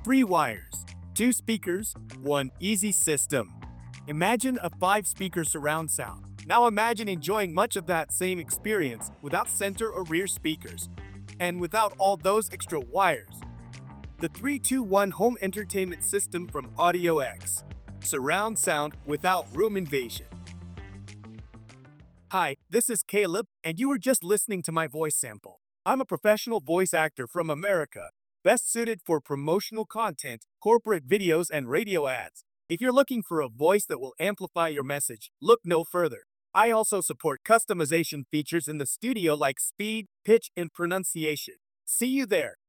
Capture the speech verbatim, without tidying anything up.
Three wires, two speakers, one easy system. Imagine a five-speaker surround sound. Now imagine enjoying much of that same experience without center or rear speakers, and without all those extra wires. The three two one home entertainment system from AudioX. Surround sound without room invasion. Hi, this is Caleb, and you were just listening to my voice sample. I'm a professional voice actor from America, best suited for promotional content, corporate videos, and radio ads. If you're looking for a voice that will amplify your message, look no further. I also support customization features in the studio like speed, pitch, and pronunciation. See you there.